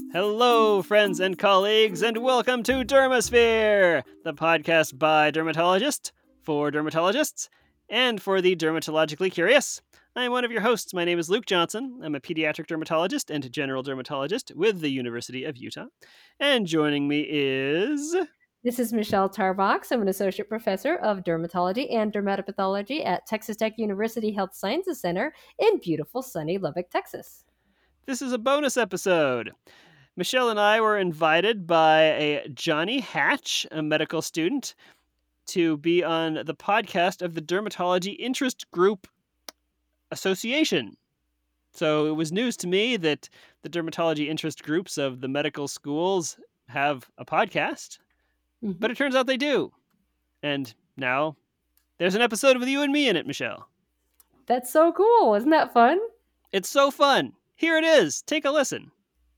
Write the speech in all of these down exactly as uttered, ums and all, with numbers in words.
Hello, friends and colleagues, and welcome to Dermosphere, the podcast by dermatologists, for dermatologists, and for the dermatologically curious. I'm one of your hosts. My name is Luke Johnson. I'm a pediatric dermatologist and general dermatologist with the University of Utah. And joining me is... This is Michelle Tarbox. I'm an associate professor of dermatology and dermatopathology at Texas Tech University Health Sciences Center in beautiful sunny Lubbock, Texas. This is a bonus episode. Michelle and I were invited by a Johnny Hatch, a medical student, to be on the podcast of the Dermatology Interest Group Association. So it was news to me that the dermatology interest groups of the medical schools have a podcast, mm-hmm. but it turns out they do. And now there's an episode with you and me in it, Michelle. That's so cool. Isn't that fun? It's so fun. Here it is. Take a listen.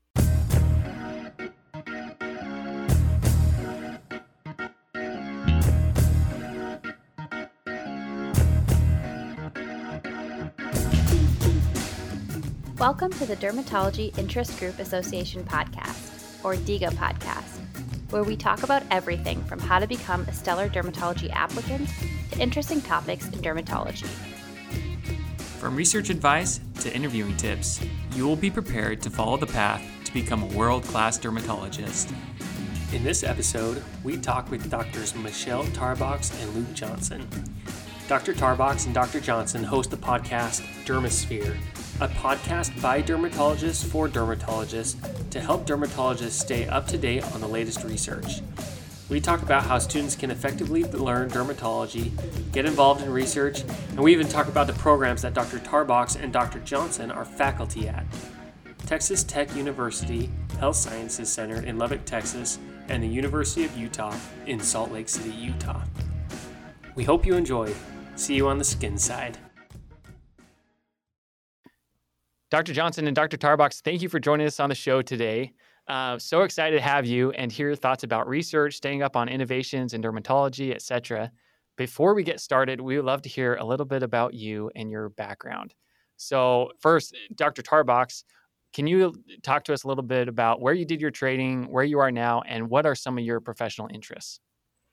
Welcome to the Dermatology Interest Group Association podcast, or D I G A podcast, where we talk about everything from how to become a stellar dermatology applicant to interesting topics in dermatology. From research advice to interviewing tips, you will be prepared to follow the path to become a world-class dermatologist. In this episode, we talk with Doctors Michelle Tarbox and Luke Johnson. Doctor Tarbox and Doctor Johnson host the podcast Dermosphere, a podcast by dermatologists for dermatologists to help dermatologists stay up to date on the latest research. We talk about how students can effectively learn dermatology, get involved in research, and we even talk about the programs that Doctor Tarbox and Doctor Johnson are faculty at. Texas Tech University Health Sciences Center in Lubbock, Texas, and the University of Utah in Salt Lake City, Utah. We hope you enjoy. See you on the skin side. Doctor Johnson and Doctor Tarbox, thank you for joining us on the show today. Uh, so excited to have you and hear your thoughts about research, staying up on innovations in dermatology, et cetera. Before we get started, we would love to hear a little bit about you and your background. So first, Doctor Tarbox, can you talk to us a little bit about where you did your training, where you are now, and what are some of your professional interests?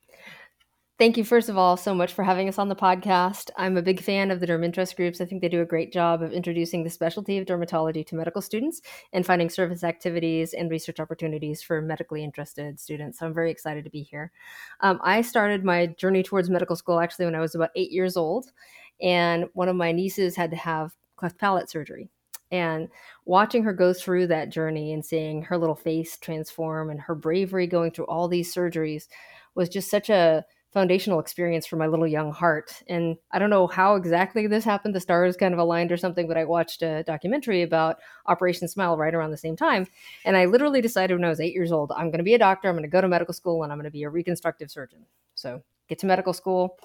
Thank you, first of all, so much for having us on the podcast. I'm a big fan of the Derm Interest Groups. I think they do a great job of introducing the specialty of dermatology to medical students and finding service activities and research opportunities for medically interested students. So I'm very excited to be here. Um, I started my journey towards medical school actually when I was about eight years old, and one of my nieces had to have cleft palate surgery. And watching her go through that journey and seeing her little face transform and her bravery going through all these surgeries was just such a foundational experience for my little young heart. And I don't know how exactly this happened. The stars kind of aligned or something, but I watched a documentary about Operation Smile right around the same time. And I literally decided when I was eight years old, I'm going to be a doctor. I'm going to go to medical school and I'm going to be a reconstructive surgeon. So get to medical school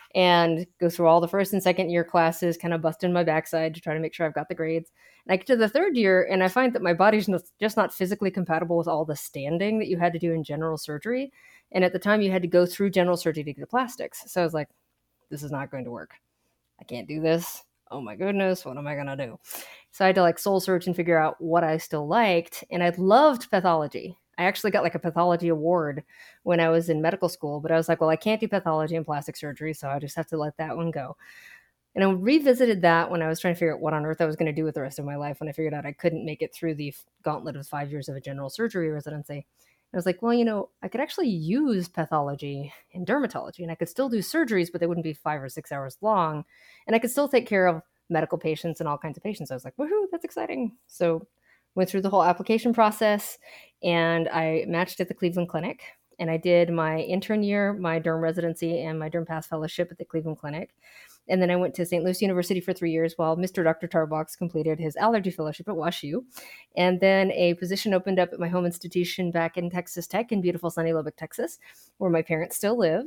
and go through all the first and second year classes, kind of busting my backside to try to make sure I've got the grades. And I get to the third year and I find that my body's just not physically compatible with all the standing that you had to do in general surgery. And at the time you had to go through general surgery to get the plastics. So I was like, this is not going to work. I can't do this. Oh my goodness, what am I going to do? So I had to like soul search and figure out what I still liked. And I loved pathology. I actually got like a pathology award when I was in medical school, but I was like, well, I can't do pathology and plastic surgery, so I just have to let that one go. And I revisited that when I was trying to figure out what on earth I was going to do with the rest of my life when I figured out I couldn't make it through the gauntlet of five years of a general surgery residency. I was like, well, you know, I could actually use pathology in dermatology and I could still do surgeries, but they wouldn't be five or six hours long. And I could still take care of medical patients and all kinds of patients. I was like, woohoo, that's exciting. So went through the whole application process and I matched at the Cleveland Clinic. And I did my intern year, my derm residency, and my derm pass fellowship at the Cleveland Clinic. And then I went to Saint Louis University for three years while Mister Doctor Tarbox completed his allergy fellowship at WashU. And then a position opened up at my home institution back in Texas Tech in beautiful sunny Lubbock, Texas, where my parents still live.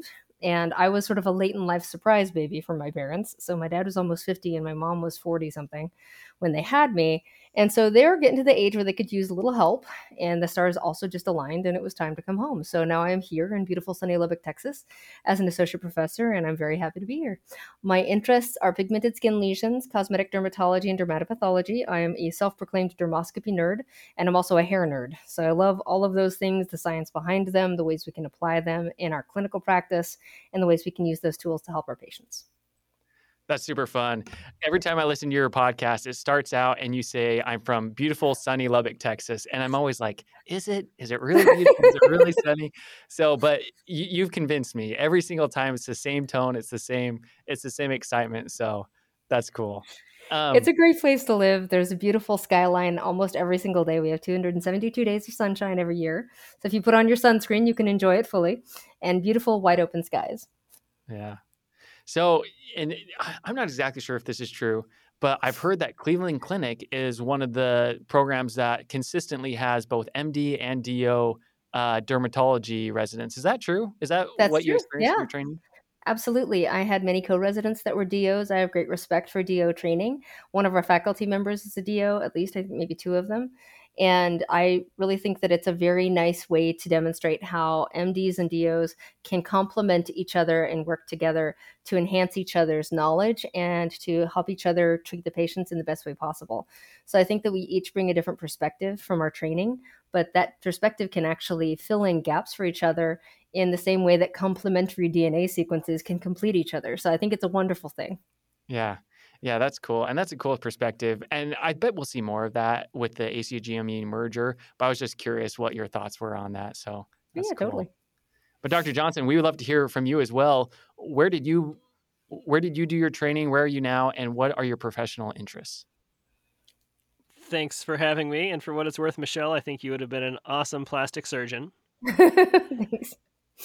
And I was sort of a late in life surprise baby for my parents. So my dad was almost fifty and my mom was forty something when they had me. And so they were getting to the age where they could use a little help, and the stars also just aligned, and it was time to come home. So now I am here in beautiful sunny Lubbock, Texas, as an associate professor, and I'm very happy to be here. My interests are pigmented skin lesions, cosmetic dermatology, and dermatopathology. I am a self-proclaimed dermoscopy nerd, and I'm also a hair nerd. So I love all of those things, the science behind them, the ways we can apply them in our clinical practice, and the ways we can use those tools to help our patients. That's super fun. Every time I listen to your podcast, it starts out and you say, I'm from beautiful, sunny Lubbock, Texas. And I'm always like, is it? Is it really beautiful? Is it really sunny? So, but you, you've convinced me. Every single time it's the same tone. It's the same, it's the same excitement. So that's cool. Um, it's a great place to live. There's a beautiful skyline almost every single day. We have two hundred seventy-two days of sunshine every year. So if you put on your sunscreen, you can enjoy it fully, and beautiful wide open skies. Yeah. So, and I'm not exactly sure if this is true, but I've heard that Cleveland Clinic is one of the programs that consistently has both M D and D O uh, dermatology residents. Is that true? Is that That's what you true. experienced Yeah. in your training? Absolutely. I had many co-residents that were D Os. I have great respect for D O training. One of our faculty members is a D O, at least I think maybe two of them. And I really think that it's a very nice way to demonstrate how M Ds and D Os can complement each other and work together to enhance each other's knowledge and to help each other treat the patients in the best way possible. So I think that we each bring a different perspective from our training, but that perspective can actually fill in gaps for each other in the same way that complementary D N A sequences can complete each other. So I think it's a wonderful thing. Yeah. Yeah, that's cool. And that's a cool perspective. And I bet we'll see more of that with the A C U G M E merger. But I was just curious what your thoughts were on that. So that's yeah, cool. totally. But Doctor Johnson, we would love to hear from you as well. Where did you where did you do your training? Where are you now? And what are your professional interests? Thanks for having me. And for what it's worth, Michelle, I think you would have been an awesome plastic surgeon. Thanks.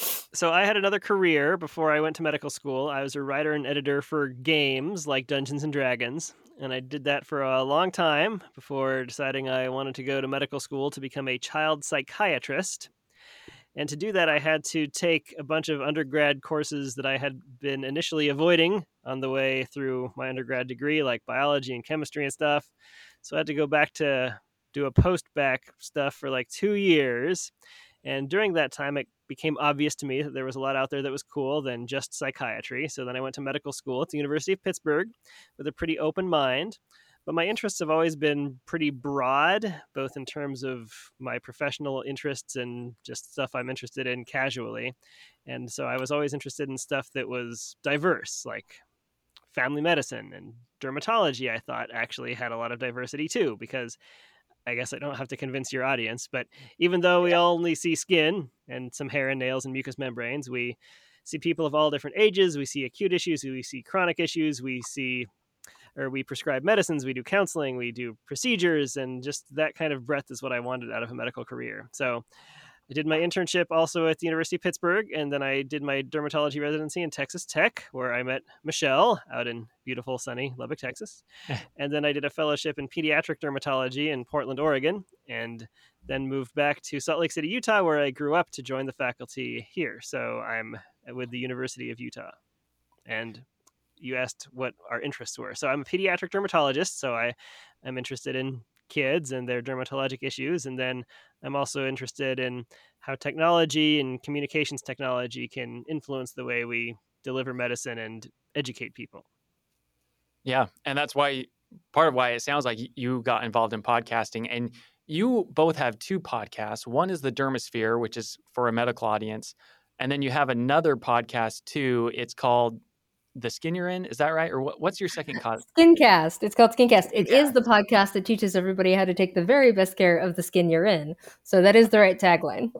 So I had another career before I went to medical school. I was a writer and editor for games like Dungeons and Dragons, and I did that for a long time before deciding I wanted to go to medical school to become a child psychiatrist. And to do that, I had to take a bunch of undergrad courses that I had been initially avoiding on the way through my undergrad degree, like biology and chemistry and stuff. So I had to go back to do a post-bac stuff for like two years. And during that time, it became obvious to me that there was a lot out there that was cool than just psychiatry. So then I went to medical school at the University of Pittsburgh with a pretty open mind. But my interests have always been pretty broad, both in terms of my professional interests and just stuff I'm interested in casually. And so I was always interested in stuff that was diverse, like family medicine and dermatology. I thought actually had a lot of diversity too, because I guess I don't have to convince your audience, but even though we only see skin and some hair and nails and mucous membranes, we see people of all different ages. We see acute issues, we see chronic issues, we see, or we prescribe medicines, we do counseling, we do procedures, and just that kind of breadth is what I wanted out of a medical career. So I did my internship also at the University of Pittsburgh, and then I did my dermatology residency in Texas Tech, where I met Michelle out in beautiful, sunny Lubbock, Texas. And then I did a fellowship in pediatric dermatology in Portland, Oregon, and then moved back to Salt Lake City, Utah, where I grew up to join the faculty here. So I'm with the University of Utah. And you asked what our interests were. So I'm a pediatric dermatologist, so I am interested in kids and their dermatologic issues. And then I'm also interested in how technology and communications technology can influence the way we deliver medicine and educate people. Yeah. And that's why part of why it sounds like you got involved in podcasting. And you both have two podcasts. One is the Dermosphere, which is for a medical audience. And then you have another podcast too. It's called The Skin You're In. Is that right? Or what, what's your second cause? Skincast. It's called Skincast. It is the podcast that teaches everybody how to take the very best care of the skin you're in. So that is the right tagline.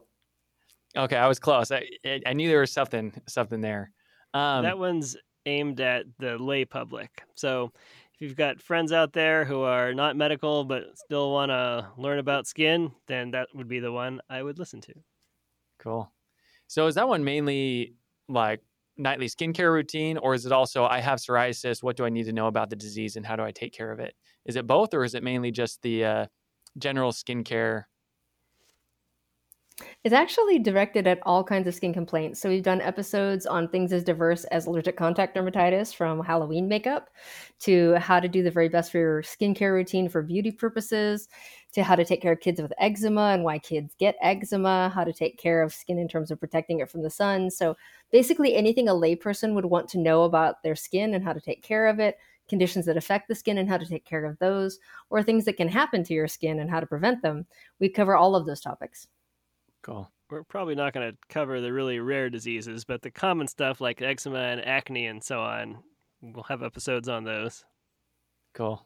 Okay, I was close. I, I knew there was something something there. Um, that one's aimed at the lay public. So if you've got friends out there who are not medical but still want to learn about skin, then that would be the one I would listen to. Cool. So is that one mainly like nightly skincare routine, or is it also, I have psoriasis, what do I need to know about the disease and how do I take care of it? Is it both, or is it mainly just the uh, general skincare? It's actually directed at all kinds of skin complaints. So we've done episodes on things as diverse as allergic contact dermatitis, from Halloween makeup to how to do the very best for your skincare routine for beauty purposes, to how to take care of kids with eczema and why kids get eczema, how to take care of skin in terms of protecting it from the sun. So basically anything a layperson would want to know about their skin and how to take care of it, conditions that affect the skin and how to take care of those, or things that can happen to your skin and how to prevent them. We cover all of those topics. Cool. We're probably not going to cover the really rare diseases, but the common stuff like eczema and acne and so on, we'll have episodes on those. Cool.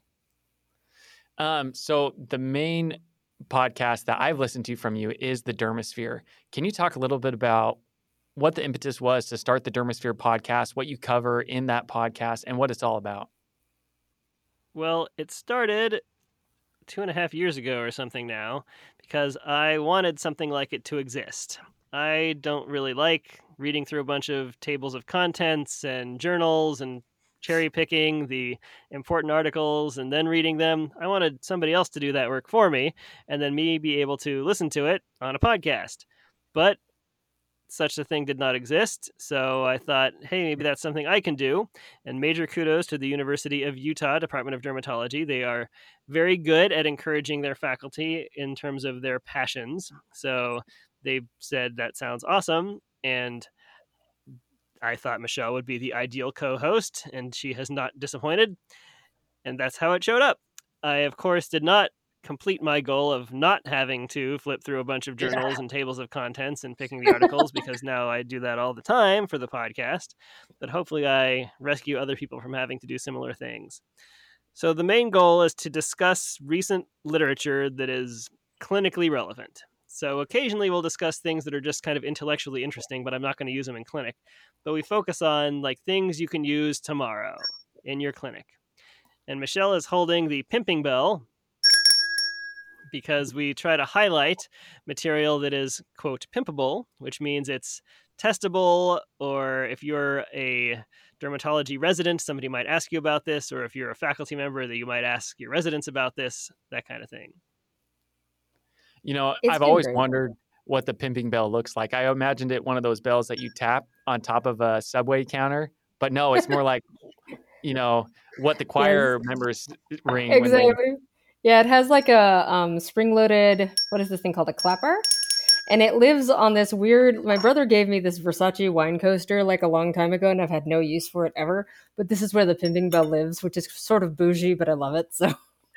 Um, so the main podcast that I've listened to from you is the Dermosphere. Can you talk a little bit about what the impetus was to start the Dermosphere podcast, what you cover in that podcast, and what it's all about? Well, it started two and a half years ago or something now, because I wanted something like it to exist. I don't really like reading through a bunch of tables of contents and journals and cherry picking the important articles and then reading them. I wanted somebody else to do that work for me and then me be able to listen to it on a podcast. But such a thing did not exist, so I thought, hey, maybe that's something I can do. And major kudos to the University of Utah Department of Dermatology. They are very good at encouraging their faculty in terms of their passions. So they said, that sounds awesome. And I thought Michelle would be the ideal co-host, and she has not disappointed. And that's how it showed up. I, of course, did not complete my goal of not having to flip through a bunch of journals and tables of contents and picking the articles, because now I do that all the time for the podcast. But hopefully I rescue other people from having to do similar things. So the main goal is to discuss recent literature that is clinically relevant. So occasionally we'll discuss things that are just kind of intellectually interesting, but I'm not going to use them in clinic. But we focus on like things you can use tomorrow in your clinic. And Michelle is holding the pimping bell, because we try to highlight material that is, quote, pimpable, which means it's testable, or if you're a dermatology resident, somebody might ask you about this, or if you're a faculty member, that you might ask your residents about this, that kind of thing. You know, It's I've been always great. wondered what the pimping bell looks like. I imagined it one of those bells that you tap on top of a Subway counter, but no, it's more like, you know, what the choir Yes. members ring. Exactly. When they... Yeah, it has like a um, spring-loaded, what is this thing called? A clapper? And it lives on this weird, my brother gave me this Versace wine coaster like a long time ago, and I've had no use for it ever. But this is where the pimping bell lives, which is sort of bougie, but I love it. So,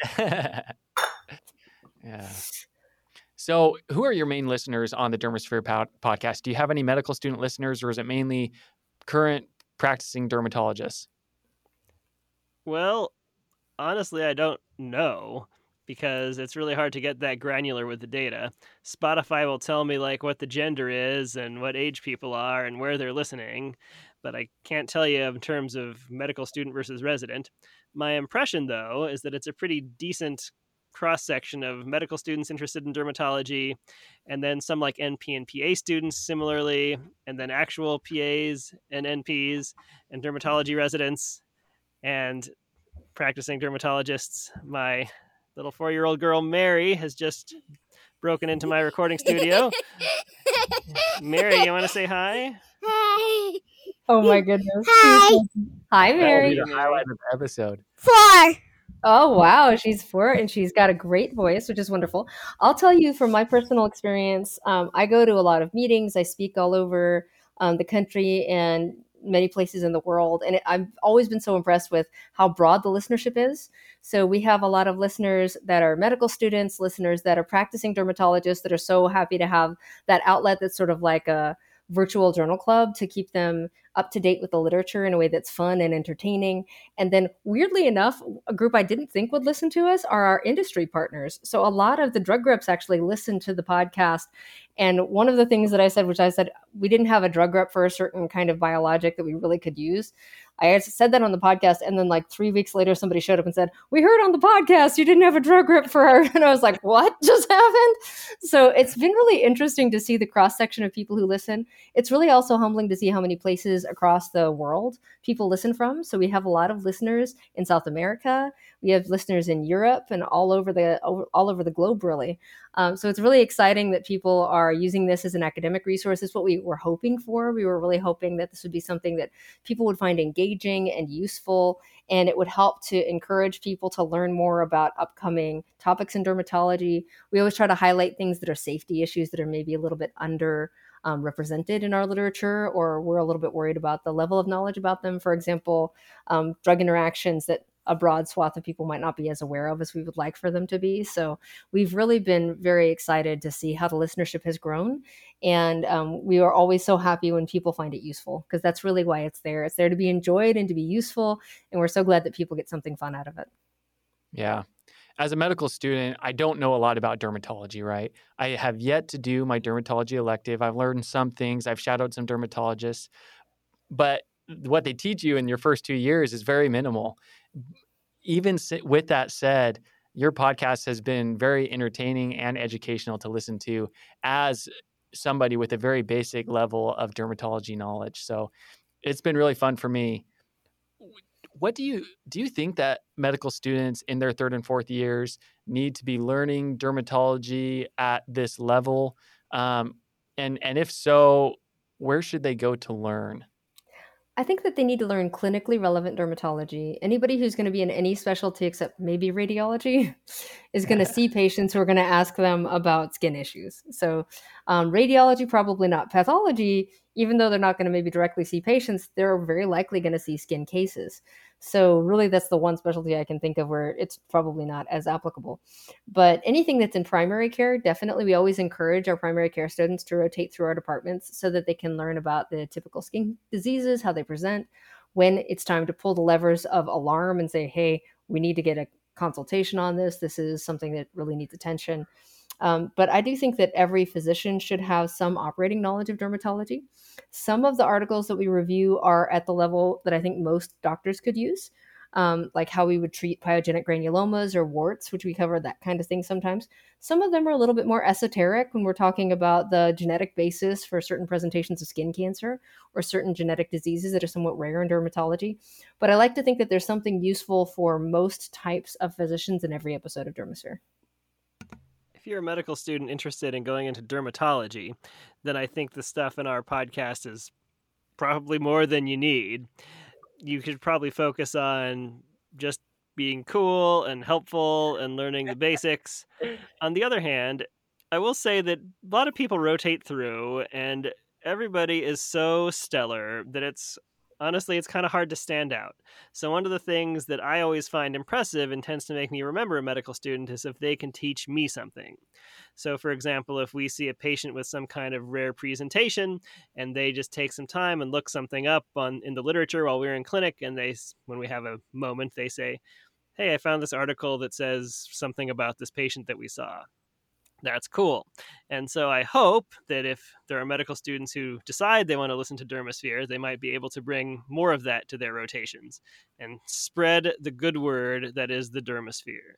yeah. So who are your main listeners on the Dermosphere pod- podcast? Do you have any medical student listeners, or is it mainly current practicing dermatologists? Well, honestly, I don't know, because it's really hard to get that granular with the data. Spotify will tell me like what the gender is and what age people are and where they're listening, but I can't tell you in terms of medical student versus resident. My impression, though, is that it's a pretty decent cross-section of medical students interested in dermatology, and then some like N P and P A students similarly, and then actual P As and N Ps and dermatology residents and practicing dermatologists. My little four-year-old girl, Mary, has just broken into my recording studio. Mary, you want to say hi? Hi. oh my goodness. Hi. Hi, That will Mary. be the highlight of the episode. Four. Oh, wow. She's four and she's got a great voice, which is wonderful. I'll tell you from my personal experience, um, I go to a lot of meetings. I speak all over um, the country and many places in the world. And it, I've always been so impressed with how broad the listenership is. So we have a lot of listeners that are medical students, listeners that are practicing dermatologists that are so happy to have that outlet that's sort of like a virtual journal club to keep them up to date with the literature in a way that's fun and entertaining. And then weirdly enough, a group I didn't think would listen to us are our industry partners. So a lot of the drug reps actually listen to the podcast. And one of the things that I said, which I said, we didn't have a drug rep for a certain kind of biologic that we really could use. I had said that on the podcast, and then like three weeks later, somebody showed up and said, we heard on the podcast you didn't have a drug rip for her. And I was like, what just happened? So it's been really interesting to see the cross-section of people who listen. It's really also humbling to see how many places across the world people listen from. So we have a lot of listeners in South America. We have listeners in Europe and all over the all over the globe, really. Um, so it's really exciting that people are using this as an academic resource. It's what we were hoping for. We were really hoping that this would be something that people would find engaging and useful, and it would help to encourage people to learn more about upcoming topics in dermatology. We always try to highlight things that are safety issues that are maybe a little bit under Um, represented in our literature, or we're a little bit worried about the level of knowledge about them. For example, um, drug interactions that a broad swath of people might not be as aware of as we would like for them to be. So we've really been very excited to see how the listenership has grown. And um, we are always so happy when people find it useful, because that's really why it's there. It's there to be enjoyed and to be useful. And we're so glad that people get something fun out of it. Yeah. As a medical student, I don't know a lot about dermatology, right? I have yet to do my dermatology elective. I've learned some things. I've shadowed some dermatologists, but what they teach you in your first two years is very minimal. Even with that said, your podcast has been very entertaining and educational to listen to as somebody with a very basic level of dermatology knowledge. So it's been really fun for me. What do you do you think that medical students in their third and fourth years need to be learning dermatology at this level? Um, and, and if so, where should they go to learn? I think that they need to learn clinically relevant dermatology. Anybody who's going to be in any specialty except maybe radiology is going to see patients who are going to ask them about skin issues. So um, radiology, probably not. Pathology, even though they're not going to maybe directly see patients, they're very likely going to see skin cases. So really, that's the one specialty I can think of where it's probably not as applicable. But anything that's in primary care, definitely, we always encourage our primary care students to rotate through our departments so that they can learn about the typical skin diseases, how they present, when it's time to pull the levers of alarm and say, hey, we need to get a consultation on this. This is something that really needs attention. Um, but I do think that every physician should have some operating knowledge of dermatology. Some of the articles that we review are at the level that I think most doctors could use, um, like how we would treat pyogenic granulomas or warts, which we cover that kind of thing sometimes. Some of them are a little bit more esoteric when we're talking about the genetic basis for certain presentations of skin cancer or certain genetic diseases that are somewhat rare in dermatology. But I like to think that there's something useful for most types of physicians in every episode of Dermosphere. If you're a medical student interested in going into dermatology, then I think the stuff in our podcast is probably more than you need. You could probably focus on just being cool and helpful and learning the basics. On the other hand, I will say that a lot of people rotate through and everybody is so stellar that it's honestly, it's kind of hard to stand out. So one of the things that I always find impressive and tends to make me remember a medical student is if they can teach me something. So for example, if we see a patient with some kind of rare presentation and they just take some time and look something up on in the literature while we're in clinic, and they, when we have a moment, they say, hey, I found this article that says something about this patient that we saw. That's cool. And so I hope that if there are medical students who decide they want to listen to Dermosphere, they might be able to bring more of that to their rotations and spread the good word that is the Dermosphere.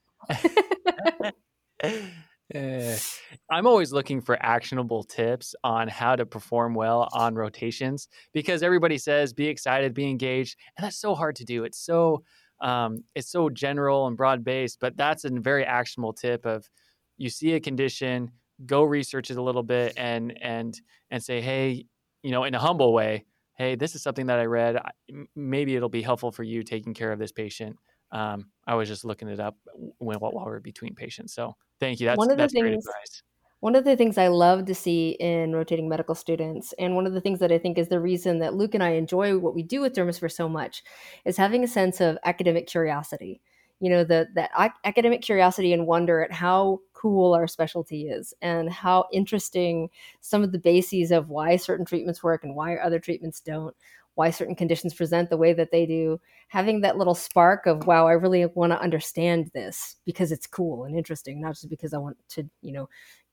uh, I'm always looking for actionable tips on how to perform well on rotations, because everybody says be excited, be engaged, and that's so hard to do. It's so um, it's so general and broad-based, but that's a very actionable tip of you see a condition, go research it a little bit and and and say, hey, you know, in a humble way, hey, this is something that I read. Maybe it'll be helpful for you taking care of this patient. Um, I was just looking it up when, while we were between patients. So thank you. That's, one of the that's things, great advice. One of the things I love to see in rotating medical students, and one of the things that I think is the reason that Luke and I enjoy what we do with Dermosphere so much, is having a sense of academic curiosity. You know, the that academic curiosity and wonder at how cool our specialty is and how interesting some of the bases of why certain treatments work and why other treatments don't, why certain conditions present the way that they do. Having that little spark of, wow, I really want to understand this because it's cool and interesting, not just because I want to, you know,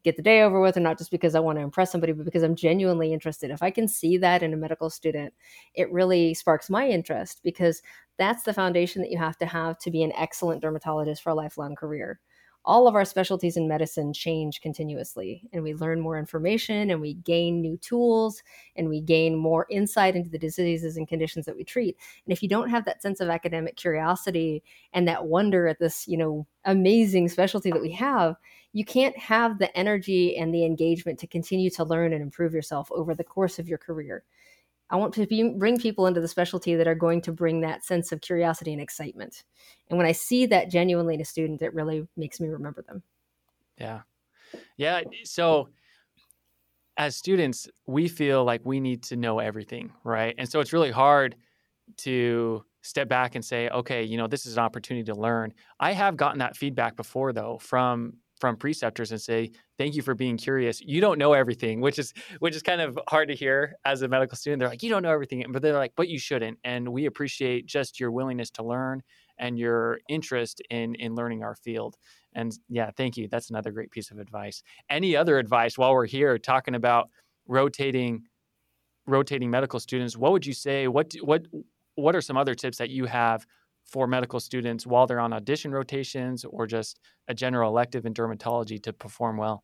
get the day over with, and not just because I want to impress somebody, but because I'm genuinely interested. If I can see that in a medical student, it really sparks my interest, because that's the foundation that you have to have to be an excellent dermatologist for a lifelong career. All of our specialties in medicine change continuously, and we learn more information, and we gain new tools, and we gain more insight into the diseases and conditions that we treat. And if you don't have that sense of academic curiosity and that wonder at this, you know, amazing specialty that we have, you can't have the energy and the engagement to continue to learn and improve yourself over the course of your career. I want to be, bring people into the specialty that are going to bring that sense of curiosity and excitement. And when I see that genuinely in a student, it really makes me remember them. Yeah. Yeah. So as students, we feel like we need to know everything, right? And so it's really hard to step back and say, okay, you know, this is an opportunity to learn. I have gotten that feedback before, though, from from preceptors, and say, thank you for being curious. You don't know everything, which is which is kind of hard to hear as a medical student. They're like, you don't know everything, but they're like, but you shouldn't. And we appreciate just your willingness to learn and your interest in in learning our field. And yeah, thank you. That's another great piece of advice. Any other advice while we're here talking about rotating rotating medical students? What would you say? What what what are some other tips that you have for medical students while they're on audition rotations or just a general elective in dermatology to perform well?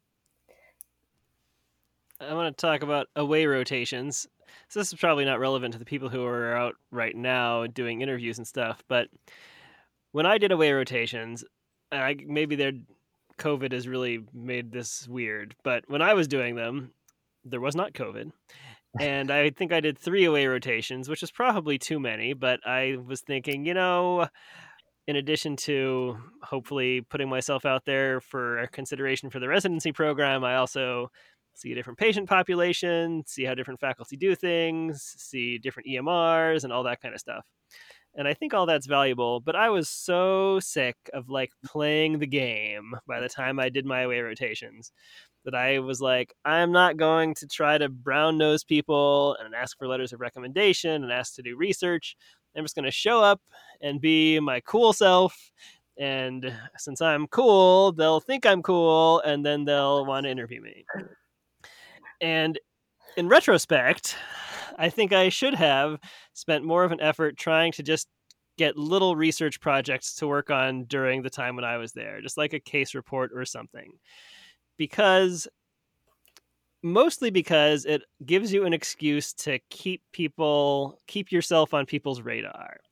I want to talk about away rotations. So this is probably not relevant to the people who are out right now doing interviews and stuff, but when I did away rotations, I, maybe their COVID has really made this weird, but when I was doing them, there was not COVID. And I think I did three away rotations, which is probably too many, but I was thinking, you know, in addition to hopefully putting myself out there for consideration for the residency program, I also see a different patient population, see how different faculty do things, see different E M Rs and all that kind of stuff. And I think all that's valuable, but I was so sick of like playing the game by the time I did my away rotations that I was like, I'm not going to try to brown nose people and ask for letters of recommendation and ask to do research. I'm just going to show up and be my cool self. And since I'm cool, they'll think I'm cool, and then they'll want to interview me. And in retrospect, I think I should have spent more of an effort trying to just get little research projects to work on during the time when I was there, just like a case report or something. Because mostly because it gives you an excuse to keep people, keep yourself on people's radar.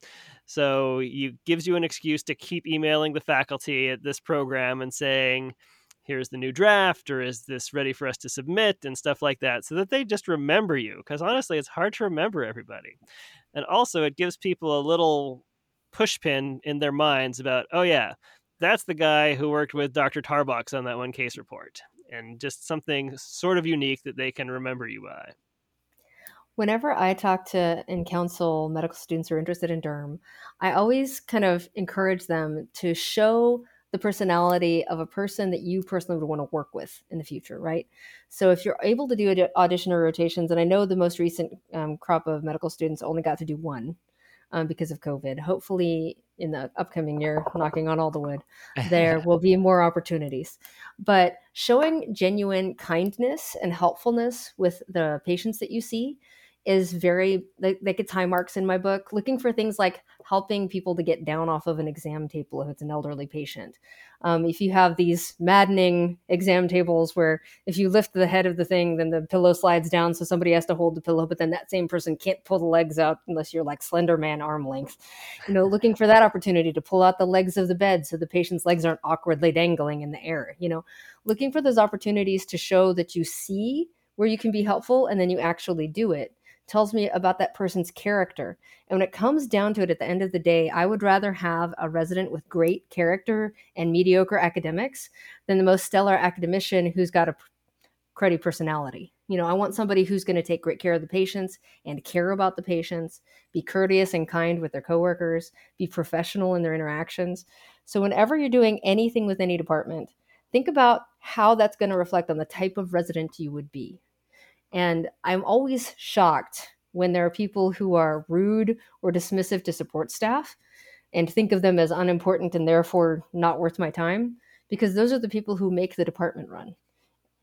So it gives you an excuse to keep emailing the faculty at this program and saying, here's the new draft, or is this ready for us to submit, and stuff like that, so that they just remember you. Because honestly, it's hard to remember everybody. And also it gives people a little push pin in their minds about, oh yeah, that's the guy who worked with Doctor Tarbox on that one case report, and just something sort of unique that they can remember you by. Whenever I talk to and counsel medical students who are interested in derm, I always kind of encourage them to show the personality of a person that you personally would want to work with in the future, right? So if you're able to do audition or rotations, and I know the most recent um, crop of medical students only got to do one, Um, because of COVID. Hopefully in the upcoming year, knocking on all the wood, there will be more opportunities. But showing genuine kindness and helpfulness with the patients that you see is very, like, like it's high marks in my book. Looking for things like helping people to get down off of an exam table if it's an elderly patient. Um, if you have these maddening exam tables where if you lift the head of the thing, then the pillow slides down, so somebody has to hold the pillow, but then that same person can't pull the legs out unless you're like Slender Man arm length. You know, looking for that opportunity to pull out the legs of the bed so the patient's legs aren't awkwardly dangling in the air. You know, looking for those opportunities to show that you see where you can be helpful and then you actually do it tells me about that person's character. And when it comes down to it, at the end of the day, I would rather have a resident with great character and mediocre academics than the most stellar academician who's got a cruddy personality. You know, I want somebody who's going to take great care of the patients and care about the patients, be courteous and kind with their coworkers, be professional in their interactions. So whenever you're doing anything with any department, think about how that's going to reflect on the type of resident you would be. And I'm always shocked when there are people who are rude or dismissive to support staff and think of them as unimportant and therefore not worth my time, because those are the people who make the department run.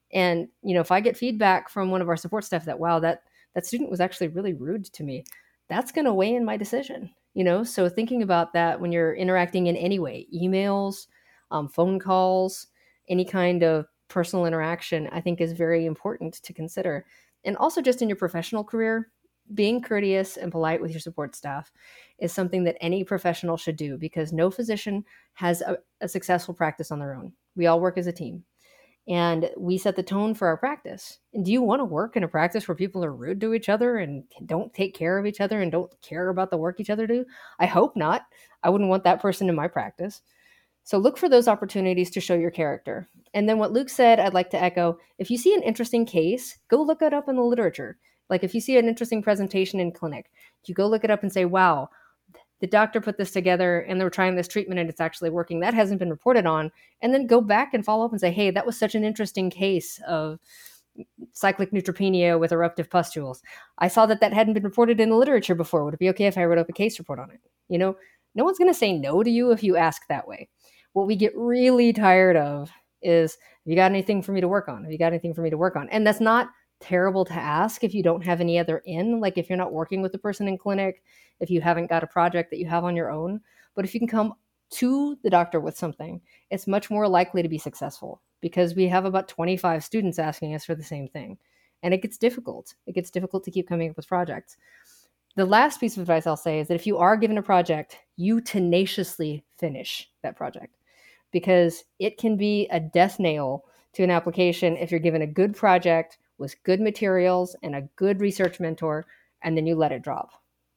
And, you know, if I get feedback from one of our support staff that, wow, that, that student was actually really rude to me, that's going to weigh in my decision, you know? So thinking about that when you're interacting in any way, emails, um, phone calls, any kind of personal interaction, I think is very important to consider. And also just in your professional career, being courteous and polite with your support staff is something that any professional should do, because no physician has a, a successful practice on their own. We all work as a team. And we set the tone for our practice. And do you want to work in a practice where people are rude to each other and don't take care of each other and don't care about the work each other do? I hope not. I wouldn't want that person in my practice. So look for those opportunities to show your character. And then what Luke said, I'd like to echo, if you see an interesting case, go look it up in the literature. Like if you see an interesting presentation in clinic, you go look it up and say, wow, the doctor put this together and they're trying this treatment and it's actually working. That hasn't been reported on. And then go back and follow up and say, hey, that was such an interesting case of cyclic neutropenia with eruptive pustules. I saw that that hadn't been reported in the literature before. Would it be okay if I wrote up a case report on it? You know, no one's going to say no to you if you ask that way. What we get really tired of is, have you got anything for me to work on? Have you got anything for me to work on? And that's not terrible to ask if you don't have any other in, like if you're not working with the person in clinic, if you haven't got a project that you have on your own. But if you can come to the doctor with something, it's much more likely to be successful, because we have about twenty-five students asking us for the same thing. And it gets difficult. It gets difficult to keep coming up with projects. The last piece of advice I'll say is that if you are given a project, you tenaciously finish that project, because it can be a death nail to an application if you're given a good project with good materials and a good research mentor, and then you let it drop.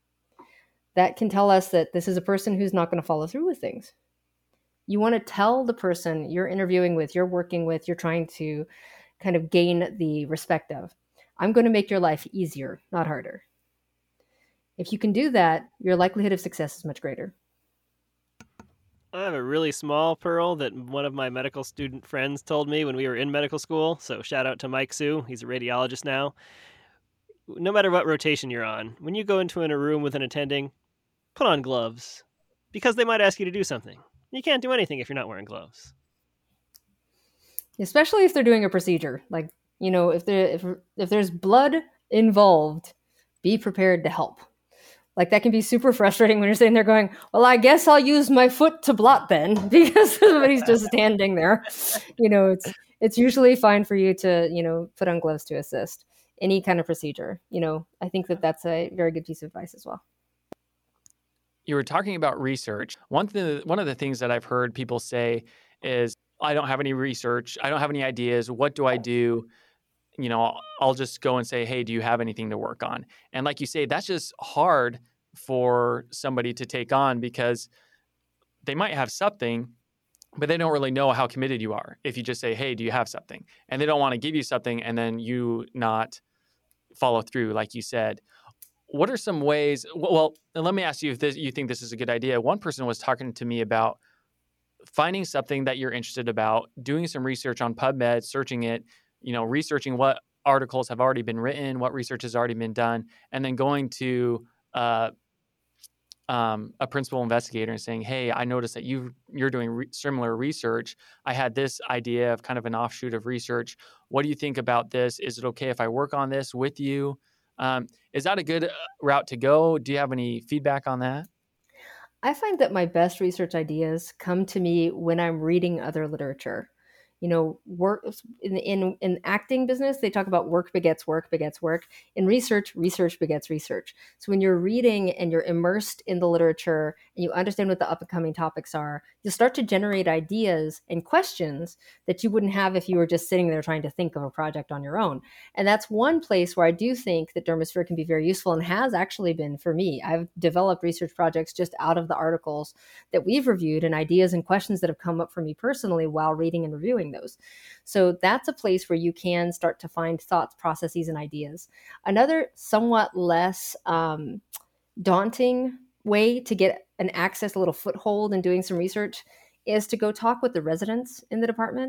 That can tell us that this is a person who's not going to follow through with things. You want to tell the person you're interviewing with, you're working with, you're trying to kind of gain the respect of, I'm going to make your life easier, not harder. If you can do that, your likelihood of success is much greater. I have a really small pearl that one of my medical student friends told me when we were in medical school. So shout out to Mike Sue. He's a radiologist now. No matter what rotation you're on, when you go into in a room with an attending, put on gloves, because they might ask you to do something. You can't do anything if you're not wearing gloves. Especially if they're doing a procedure. Like, you know, if there if if there's blood involved, be prepared to help. Like, that can be super frustrating when you're sitting there going, well, I guess I'll use my foot to blot then, because somebody's just standing there. You know, it's it's usually fine for you to, you know, put on gloves to assist any kind of procedure. You know, I think that that's a very good piece of advice as well. You were talking about research. One thing, one of the things that I've heard people say is, I don't have any research. I don't have any ideas. What do I do? You know, I'll just go and say, hey, do you have anything to work on? And like you say, that's just hard for somebody to take on, because they might have something, but they don't really know how committed you are. If you just say, hey, do you have something? And they don't want to give you something and then you not follow through, like you said. What are some ways? Well, let me ask you if this, you think this is a good idea. One person was talking to me about finding something that you're interested about, doing some research on PubMed, searching it, you know, researching what articles have already been written, what research has already been done, and then going to uh, um, a principal investigator and saying, hey, I noticed that you, you're doing re- similar research. I had this idea of kind of an offshoot of research. What do you think about this? Is it okay if I work on this with you? Um, is that a good route to go? Do you have any feedback on that? I find that my best research ideas come to me when I'm reading other literature. You know, work in in in acting business, they talk about work begets work begets work. In research, research begets research. So when you're reading and you're immersed in the literature and you understand what the up and coming topics are, you'll start to generate ideas and questions that you wouldn't have if you were just sitting there trying to think of a project on your own. And that's one place where I do think that Dermosphere can be very useful, and has actually been for me. I've developed research projects just out of the articles that we've reviewed and ideas and questions that have come up for me personally while reading and reviewing those. So that's a place where you can start to find thoughts, processes, and ideas. Another somewhat less um, daunting way to get an access, a little foothold in doing some research, is to go talk with the residents in the department.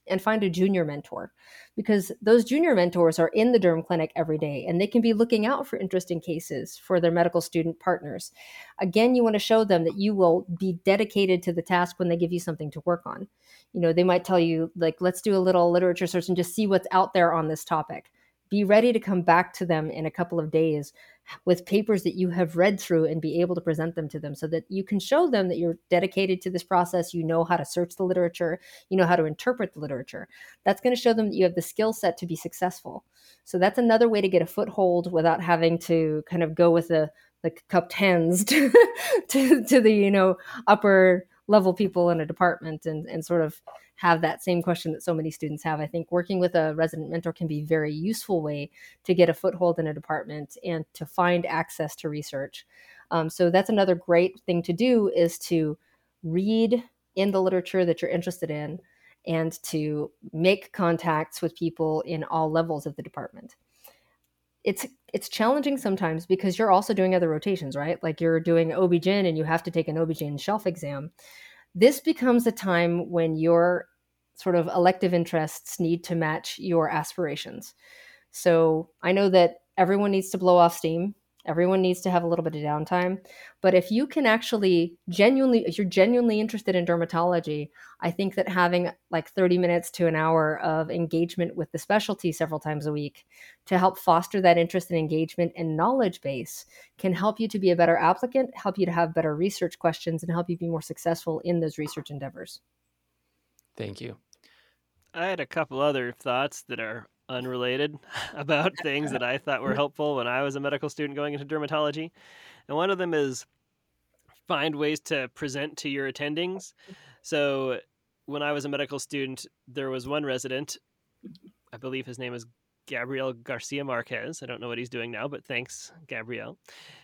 and find a junior mentor, because those junior mentors are in the derm clinic every day and they can be looking out for interesting cases for their medical student partners. Again, you want to show them that you will be dedicated to the task when they give you something to work on. You know, they might tell you, like, let's do a little literature search and just see what's out there on this topic. Be ready to come back to them in a couple of days with papers that you have read through and be able to present them to them so that you can show them that you're dedicated to this process. You know how to search the literature, you know how to interpret the literature. That's going to show them that you have the skill set to be successful. So that's another way to get a foothold without having to kind of go with the, the cupped hands to, to, to the, you know, upper level people in a department and, and sort of have that same question that so many students have. I think working with a resident mentor can be a very useful way to get a foothold in a department and to find access to research. Um, so that's another great thing to do, is to read in the literature that you're interested in and to make contacts with people in all levels of the department. It's it's challenging sometimes because you're also doing other rotations, right? Like you're doing O B G Y N and you have to take an O B G Y N shelf exam. This becomes a time when your sort of elective interests need to match your aspirations. So I know that everyone needs to blow off steam. Everyone needs to have a little bit of downtime. But if you can actually genuinely, if you're genuinely interested in dermatology, I think that having like thirty minutes to an hour of engagement with the specialty several times a week to help foster that interest and engagement and knowledge base can help you to be a better applicant, help you to have better research questions, and help you be more successful in those research endeavors. Thank you. I had a couple other thoughts that are unrelated about things that I thought were helpful when I was a medical student going into dermatology. And one of them is find ways to present to your attendings. So when I was a medical student, there was one resident, I believe his name is Gabriel Garcia Marquez. I don't know what he's doing now, but thanks, Gabriel,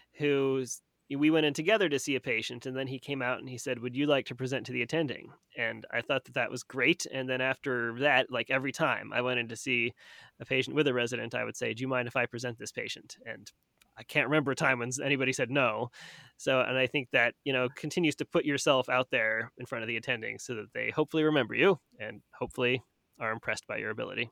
who's we went in together to see a patient, and then he came out and he said, would you like to present to the attending? And I thought that that was great. And then after that, like every time I went in to see a patient with a resident, I would say, do you mind if I present this patient? And I can't remember a time when anybody said no. So, and I think that, you know, continues to put yourself out there in front of the attending so that they hopefully remember you and hopefully are impressed by your ability.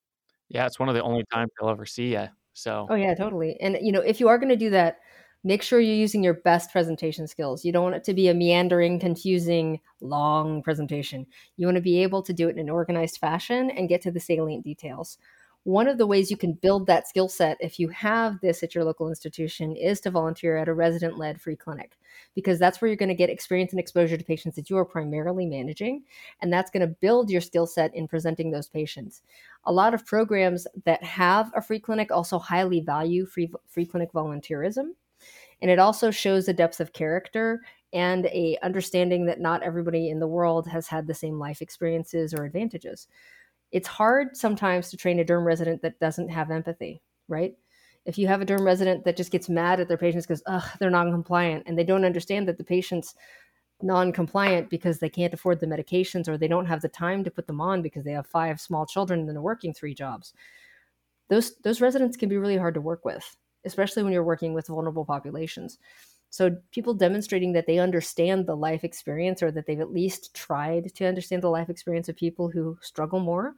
Yeah, it's one of the only times they'll ever see you. So. Oh yeah, totally. And you know, if you are going to do that, make sure you're using your best presentation skills. You don't want it to be a meandering, confusing, long presentation. You want to be able to do it in an organized fashion and get to the salient details. One of the ways you can build that skill set, if you have this at your local institution, is to volunteer at a resident-led free clinic, because that's where you're going to get experience and exposure to patients that you are primarily managing, and that's going to build your skill set in presenting those patients. A lot of programs that have a free clinic also highly value free, free clinic volunteerism. And it also shows a depth of character and a understanding that not everybody in the world has had the same life experiences or advantages. It's hard sometimes to train a derm resident that doesn't have empathy, right? If you have a derm resident that just gets mad at their patients because, ugh, they're non-compliant, and they don't understand that the patient's non-compliant because they can't afford the medications or they don't have the time to put them on because they have five small children and they're working three jobs. Those, those residents can be really hard to work with, especially when you're working with vulnerable populations. So people demonstrating that they understand the life experience, or that they've at least tried to understand the life experience of people who struggle more,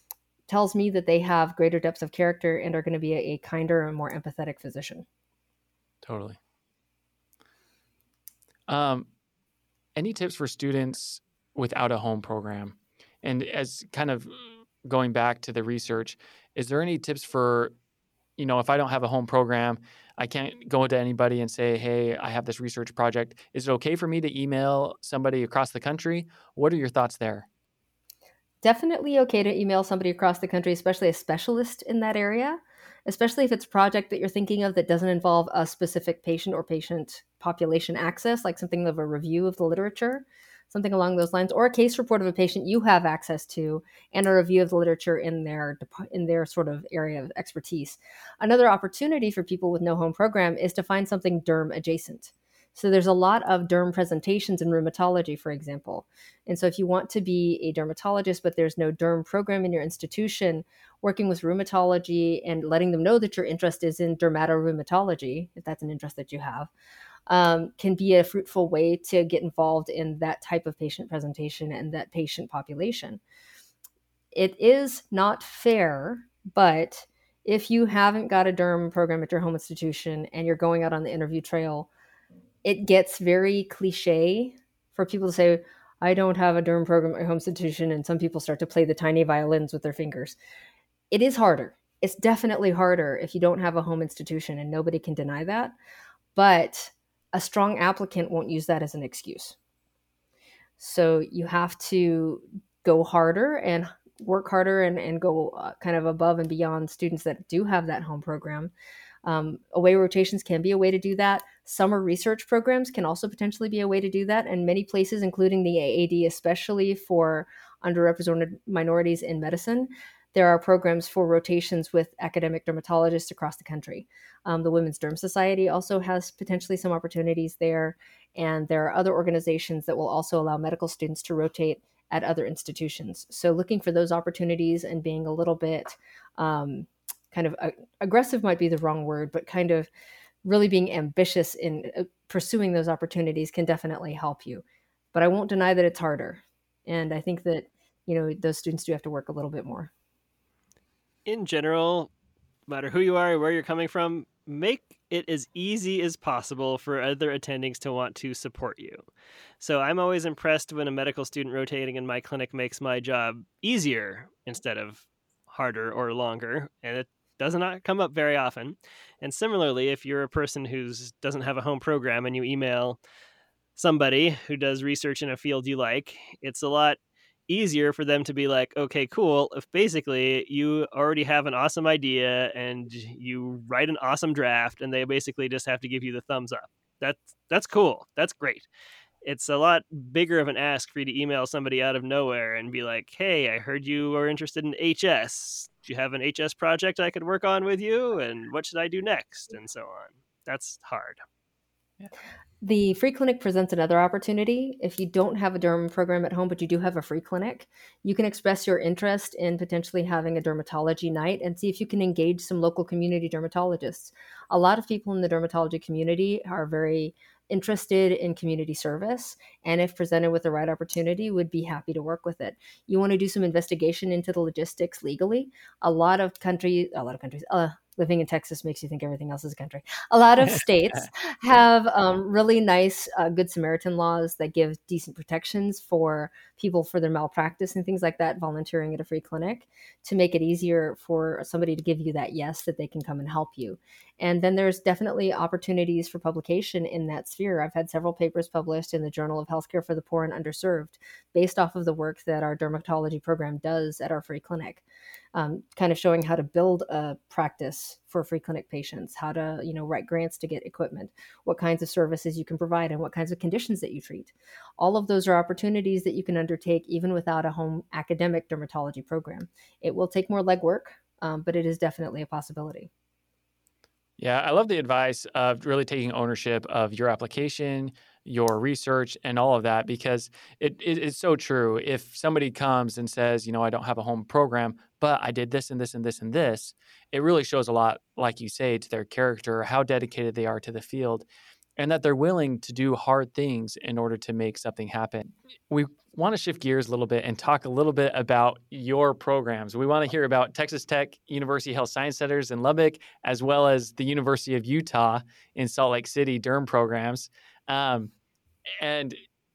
tells me that they have greater depth of character and are going to be a, a kinder and more empathetic physician. Totally. Um, any tips for students without a home program? And as kind of going back to the research, is there any tips for, you know, if I don't have a home program, I can't go to anybody and say, hey, I have this research project. Is it okay for me to email somebody across the country? What are your thoughts there? Definitely okay to email somebody across the country, especially a specialist in that area, especially if it's a project that you're thinking of that doesn't involve a specific patient or patient population access, like something of a review of the literature, something along those lines, or a case report of a patient you have access to and a review of the literature in their in their sort of area of expertise. Another opportunity for people with no home program is to find something derm adjacent. So there's a lot of derm presentations in rheumatology, for example. And so if you want to be a dermatologist, but there's no derm program in your institution, working with rheumatology and letting them know that your interest is in dermatorheumatology, if that's an interest that you have, um, can be a fruitful way to get involved in that type of patient presentation and that patient population. it is not fair, but if you haven't got a derm program at your home institution and you're going out on the interview trail, it gets very cliche for people to say, I don't have a derm program at my home institution, and some people start to play the tiny violins with their fingers. It is harder. It's definitely harder if you don't have a home institution, and nobody can deny that. But a strong applicant won't use that as an excuse. So you have to go harder and work harder and, and go uh, kind of above and beyond students that do have that home program. Um, away rotations can be a way to do that. Summer research programs can also potentially be a way to do that. And many places, including the A A D, especially for underrepresented minorities in medicine, there are programs for rotations with academic dermatologists across the country. Um, the Women's Derm Society also has potentially some opportunities there. And there are other organizations that will also allow medical students to rotate at other institutions. So looking for those opportunities and being a little bit um, kind of uh, aggressive might be the wrong word, but kind of really being ambitious in uh, pursuing those opportunities can definitely help you. But I won't deny that it's harder. And I think that, you know, those students do have to work a little bit more. In general, no matter who you are, where you're coming from, make it as easy as possible for other attendings to want to support you. So I'm always impressed when a medical student rotating in my clinic makes my job easier instead of harder or longer, and it does not come up very often. And similarly, if you're a person who doesn't have a home program and you email somebody who does research in a field you like, it's a lot easier for them to be like, okay, cool. If basically you already have an awesome idea and you write an awesome draft and they basically just have to give you the thumbs up. That's, that's cool. That's great. It's a lot bigger of an ask for you to email somebody out of nowhere and be like, hey, I heard you are interested in H S. Do you have an H S project I could work on with you? And what should I do next? And so on. That's hard. Yeah. The free clinic presents another opportunity. If you don't have a derm program at home, but you do have a free clinic, you can express your interest in potentially having a dermatology night and see if you can engage some local community dermatologists. A lot of people in the dermatology community are very interested in community service, and if presented with the right opportunity, would be happy to work with it. You want to do some investigation into the logistics legally. A lot of countries, a lot of countries, uh, living in Texas makes you think everything else is a country. A lot of states have um, really nice uh, Good Samaritan laws that give decent protections for people for their malpractice and things like that, volunteering at a free clinic, to make it easier for somebody to give you that yes, that they can come and help you. And then there's definitely opportunities for publication in that sphere. I've had several papers published in the Journal of Healthcare for the Poor and Underserved based off of the work that our dermatology program does at our free clinic. Um, kind of showing how to build a practice for free clinic patients, how to, you know, write grants to get equipment, what kinds of services you can provide, and what kinds of conditions that you treat. All of those are opportunities that you can undertake even without a home academic dermatology program. It will take more legwork, um, but it is definitely a possibility. Yeah, I love the advice of really taking ownership of your application, your research, and all of that, because it, it it's so true. If somebody comes and says, you know, I don't have a home program, but I did this and this and this and this, it really shows a lot, like you say, to their character, how dedicated they are to the field, and that they're willing to do hard things in order to make something happen. We want to shift gears a little bit and talk a little bit about your programs. We want to hear about Texas Tech University Health Science Centers in Lubbock, as well as the University of Utah in Salt Lake City derm programs. Um, and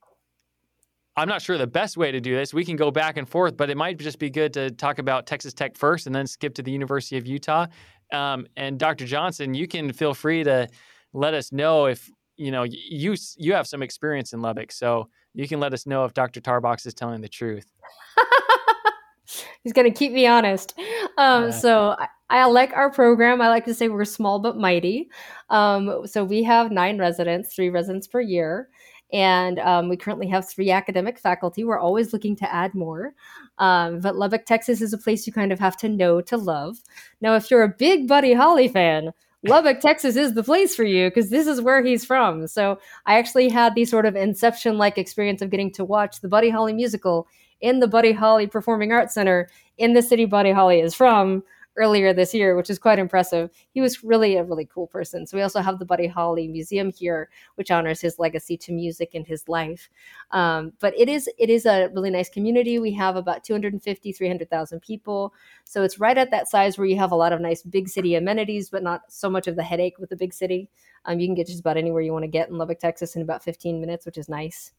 I'm not sure the best way to do this. We can go back and forth, but it might just be good to talk about Texas Tech first and then skip to the University of Utah. Um, and Doctor Johnson, you can feel free to let us know if, you know, you you have some experience in Lubbock, so you can let us know if Doctor Tarbox is telling the truth. He's going to keep me honest. Um, yeah. So I, I like our program. I like to say we're small but mighty. Um, so we have nine residents, three residents per year. And um, we currently have three academic faculty. We're always looking to add more. Um, but Lubbock, Texas is a place you kind of have to know to love. Now, if you're a big Buddy Holly fan, Lubbock, Texas is the place for you because this is where he's from. So I actually had the sort of Inception-like experience of getting to watch the Buddy Holly musical in the Buddy Holly Performing Arts Center in the city Buddy Holly is from earlier this year, which is quite impressive. He was really a really cool person. So we also have the Buddy Holly Museum here, which honors his legacy to music and his life. Um, but it is it is a really nice community. We have about two hundred fifty, three hundred thousand people. So it's right at that size where you have a lot of nice big city amenities, but not so much of the headache with the big city. Um, you can get just about anywhere you want to get in Lubbock, Texas in about fifteen minutes, which is nice.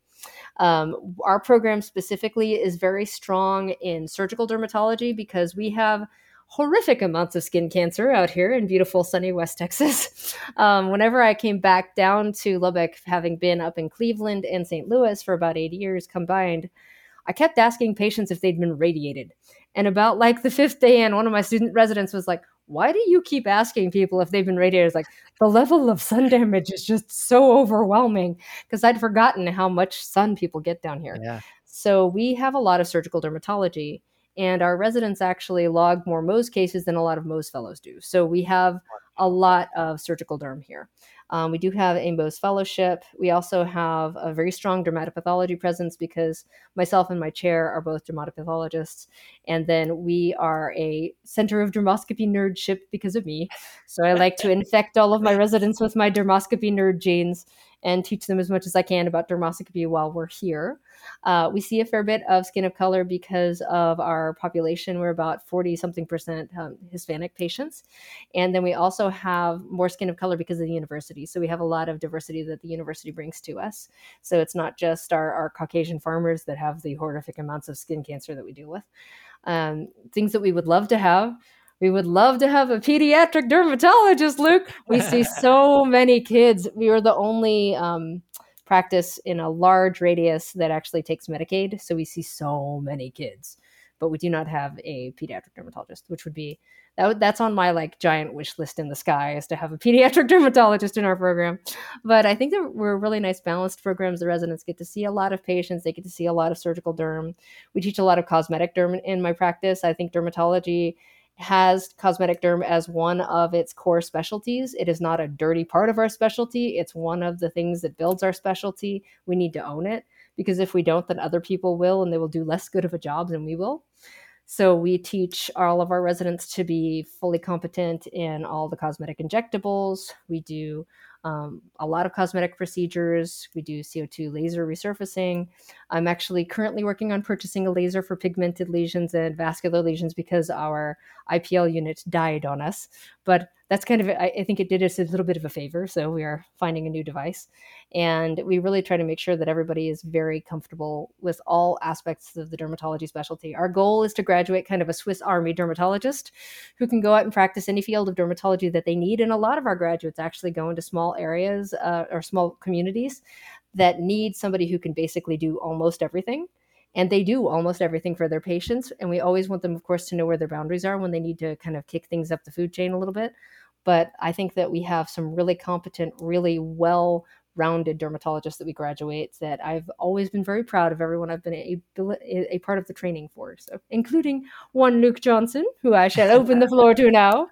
Um, our program specifically is very strong in surgical dermatology because we have horrific amounts of skin cancer out here in beautiful sunny West Texas. Um, whenever I came back down to Lubbock, having been up in Cleveland and Saint Louis for about eight years combined, I kept asking patients if they'd been radiated. And about like the fifth day in, one of my student residents was like, why do you keep asking people if they've been radiated? It's like, the level of sun damage is just so overwhelming, because I'd forgotten how much sun people get down here. Yeah. So we have a lot of surgical dermatology, and our residents actually log more Mohs cases than a lot of Mohs fellows do. So we have a lot of surgical derm here. Um, we do have a Mohs fellowship. We also have a very strong dermatopathology presence because myself and my chair are both dermatopathologists. And then we are a center of dermoscopy nerdship because of me. So I like to infect all of my residents with my dermoscopy nerd genes and teach them as much as I can about dermoscopy while we're here. Uh, we see a fair bit of skin of color because of our population. We're about forty something percent um, Hispanic patients. And then we also have more skin of color because of the university. So we have a lot of diversity that the university brings to us. So it's not just our, our Caucasian farmers that have the horrific amounts of skin cancer that we deal with. Um, things that we would love to have. We would love to have a pediatric dermatologist, Luke. We see so many kids. We are the only um, practice in a large radius that actually takes Medicaid. So we see so many kids, but we do not have a pediatric dermatologist, which would be, that, that's on my like giant wish list in the sky, is to have a pediatric dermatologist in our program. But I think that we're really nice balanced programs. The residents get to see a lot of patients. They get to see a lot of surgical derm. We teach a lot of cosmetic derm in my practice. I think dermatology has cosmetic derm as one of its core specialties. It is not a dirty part of our specialty. It's one of the things that builds our specialty. We need to own it, because if we don't, then other people will, and they will do less good of a job than we will. So we teach all of our residents to be fully competent in all the cosmetic injectables. We do um, a lot of cosmetic procedures. We do C O two laser resurfacing. I'm actually currently working on purchasing a laser for pigmented lesions and vascular lesions because our I P L unit died on us. But that's kind of, I, I think it did us a little bit of a favor. So we are finding a new device. And we really try to make sure that everybody is very comfortable with all aspects of the dermatology specialty. Our goal is to graduate kind of a Swiss Army dermatologist who can go out and practice any field of dermatology that they need. And a lot of our graduates actually go into small areas uh, or small communities that need somebody who can basically do almost everything. And they do almost everything for their patients. And we always want them, of course, to know where their boundaries are when they need to kind of kick things up the food chain a little bit. But I think that we have some really competent, really well-rounded dermatologists that we graduate that I've always been very proud of everyone I've been a, a part of the training for. So, including one Luke Johnson, who I shall open the floor to now.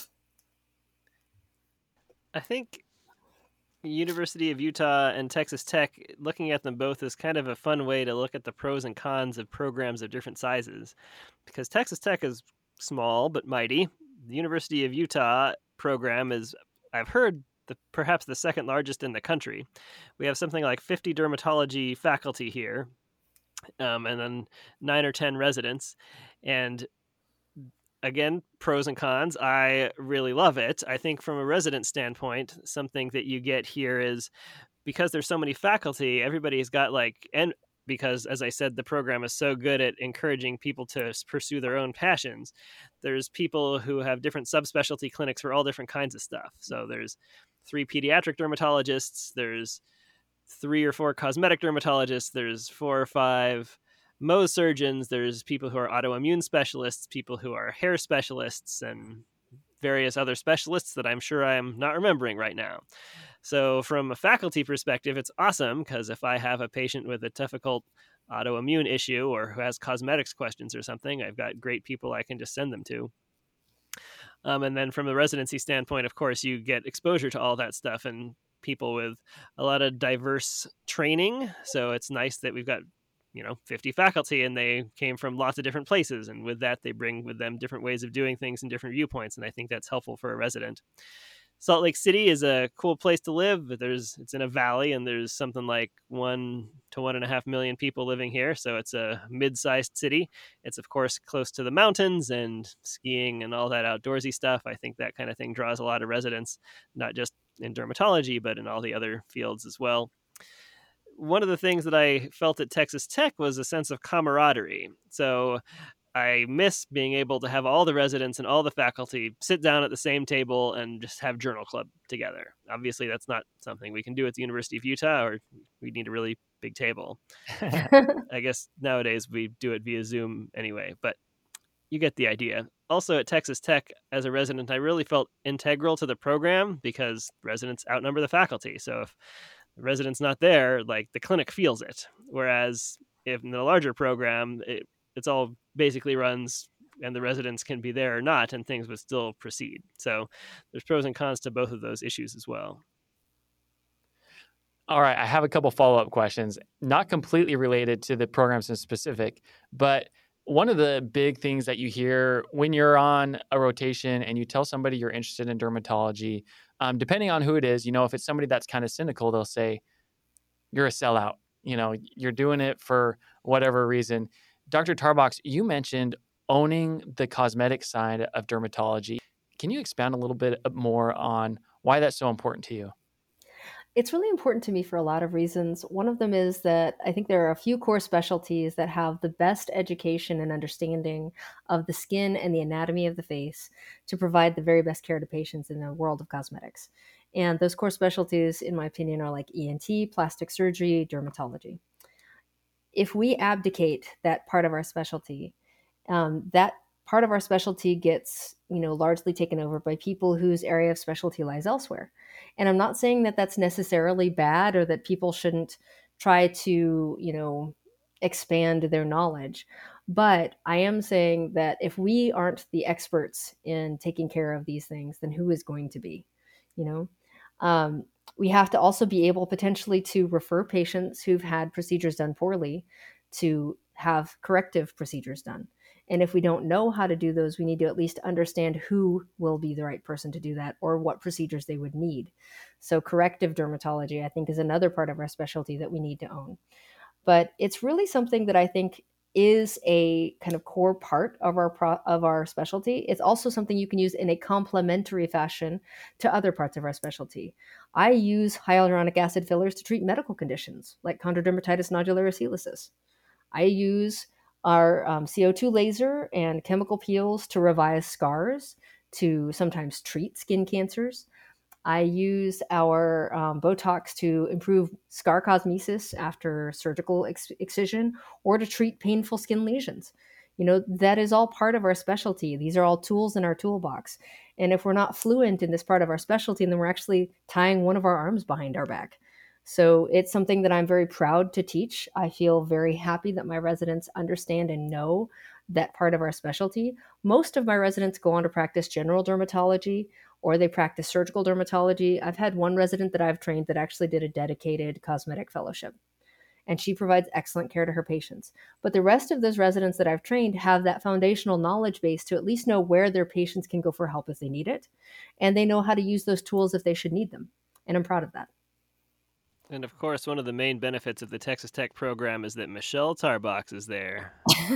I think University of Utah and Texas Tech, looking at them both is kind of a fun way to look at the pros and cons of programs of different sizes, because Texas Tech is small but mighty. The University of Utah program is, I've heard, the perhaps the second largest in the country. We have something like fifty dermatology faculty here, um, and then nine or ten residents. And again, pros and cons. I really love it. I think from a resident standpoint, something that you get here is, because there's so many faculty, everybody's got like, and because, as I said, the program is so good at encouraging people to pursue their own passions, there's people who have different subspecialty clinics for all different kinds of stuff. So there's three pediatric dermatologists, there's three or four cosmetic dermatologists, there's four or five Mohs surgeons, there's people who are autoimmune specialists, people who are hair specialists, and various other specialists that I'm sure I'm not remembering right now. So from a faculty perspective, it's awesome, because if I have a patient with a difficult autoimmune issue or who has cosmetics questions or something, I've got great people I can just send them to. Um, and then from the residency standpoint, of course, you get exposure to all that stuff and people with a lot of diverse training. So it's nice that we've got you know, fifty faculty, and they came from lots of different places. And with that, they bring with them different ways of doing things and different viewpoints. And I think that's helpful for a resident. Salt Lake City is a cool place to live, but there's it's in a valley, and there's something like one to one and a half million people living here. So it's a mid-sized city. It's of course close to the mountains and skiing and all that outdoorsy stuff. I think that kind of thing draws a lot of residents, not just in dermatology, but in all the other fields as well. One of the things that I felt at Texas Tech was a sense of camaraderie. So I miss being able to have all the residents and all the faculty sit down at the same table and just have journal club together. Obviously, that's not something we can do at the University of Utah, or we need a really big table. I guess nowadays we do it via Zoom anyway, but you get the idea. Also at Texas Tech, as a resident, I really felt integral to the program because residents outnumber the faculty. So if the resident's not there, like the clinic feels it. Whereas if in the larger program, it it's all basically runs and the residents can be there or not, and things would still proceed. So there's pros and cons to both of those issues as well. All right, I have a couple follow-up questions, not completely related to the programs in specific, but one of the big things that you hear when you're on a rotation and you tell somebody you're interested in dermatology, um, depending on who it is, you know, if it's somebody that's kind of cynical, they'll say, you're a sellout. You know, you're doing it for whatever reason. Doctor Tarbox, you mentioned owning the cosmetic side of dermatology. Can you expand a little bit more on why that's so important to you? It's really important to me for a lot of reasons. One of them is that I think there are a few core specialties that have the best education and understanding of the skin and the anatomy of the face to provide the very best care to patients in the world of cosmetics. And those core specialties, in my opinion, are like E N T, plastic surgery, dermatology. If we abdicate that part of our specialty, um, that part of our specialty gets, you know, largely taken over by people whose area of specialty lies elsewhere. And I'm not saying that that's necessarily bad or that people shouldn't try to, you know, expand their knowledge. But I am saying that if we aren't the experts in taking care of these things, then who is going to be, you know? Um, we have to also be able potentially to refer patients who've had procedures done poorly to have corrective procedures done. And if we don't know how to do those, we need to at least understand who will be the right person to do that or what procedures they would need. So corrective dermatology, I think, is another part of our specialty that we need to own. But it's really something that I think is a kind of core part of our pro- of our specialty. It's also something you can use in a complementary fashion to other parts of our specialty. I use hyaluronic acid fillers to treat medical conditions like chondrodermatitis nodularis silicis. I use our um, C O two laser and chemical peels to revise scars, to sometimes treat skin cancers. I use our um, Botox to improve scar cosmesis after surgical ex- excision or to treat painful skin lesions. You know, that is all part of our specialty. These are all tools in our toolbox. And if we're not fluent in this part of our specialty, then we're actually tying one of our arms behind our back. So it's something that I'm very proud to teach. I feel very happy that my residents understand and know that part of our specialty. Most of my residents go on to practice general dermatology or they practice surgical dermatology. I've had one resident that I've trained that actually did a dedicated cosmetic fellowship, and she provides excellent care to her patients. But the rest of those residents that I've trained have that foundational knowledge base to at least know where their patients can go for help if they need it, and they know how to use those tools if they should need them. And I'm proud of that. And of course, one of the main benefits of the Texas Tech program is that Michelle Tarbox is there.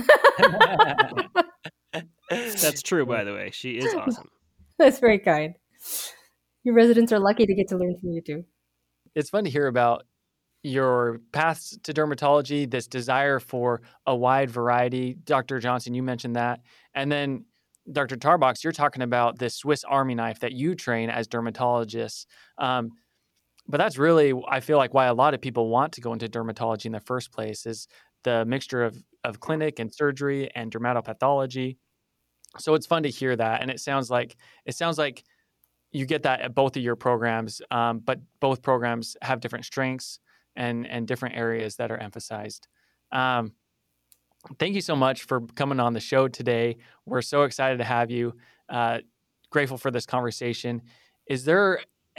That's true, by the way. She is awesome. That's very kind. Your residents are lucky to get to learn from you too. It's fun to hear about your paths to dermatology, this desire for a wide variety. Doctor Johnson, you mentioned that. And then Doctor Tarbox, you're talking about this Swiss Army knife that you train as dermatologists. Um, but that's really, I feel like, why a lot of people want to go into dermatology in the first place is the mixture of, of clinic and surgery and dermatopathology. So it's fun to hear that. And it sounds like it sounds like you get that at both of your programs, um, but both programs have different strengths and, and different areas that are emphasized. Um, thank you so much for coming on the show today. We're so excited to have you. Uh, grateful for this conversation. Is there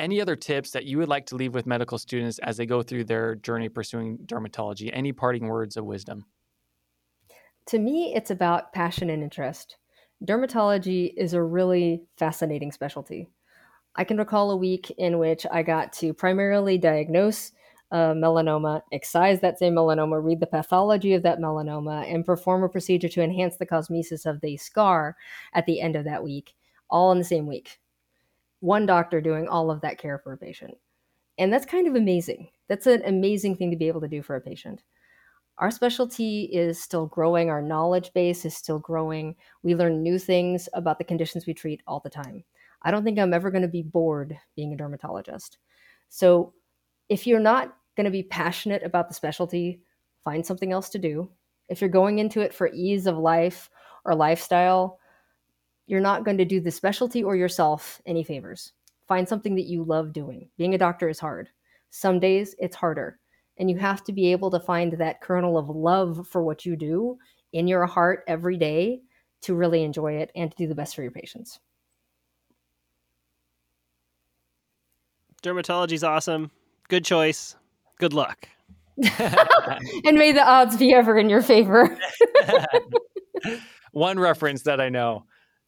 any other tips that you would like to leave with medical students as they go through their journey pursuing dermatology? Any parting words of wisdom? To me, it's about passion and interest. Dermatology is a really fascinating specialty. I can recall a week in which I got to primarily diagnose uh, melanoma, excise that same melanoma, read the pathology of that melanoma, and perform a procedure to enhance the cosmesis of the scar at the end of that week, all in the same week. One doctor doing all of that care for a patient. And that's kind of amazing. That's an amazing thing to be able to do for a patient. Our specialty is still growing. Our knowledge base is still growing. We learn new things about the conditions we treat all the time. I don't think I'm ever going to be bored being a dermatologist. So if you're not going to be passionate about the specialty, find something else to do. If you're going into it for ease of life or lifestyle, you're not going to do the specialty or yourself any favors. Find something that you love doing. Being a doctor is hard. Some days it's harder. And you have to be able to find that kernel of love for what you do in your heart every day to really enjoy it and to do the best for your patients. Dermatology's awesome. Good choice. Good luck. And may the odds be ever in your favor. One reference that I know.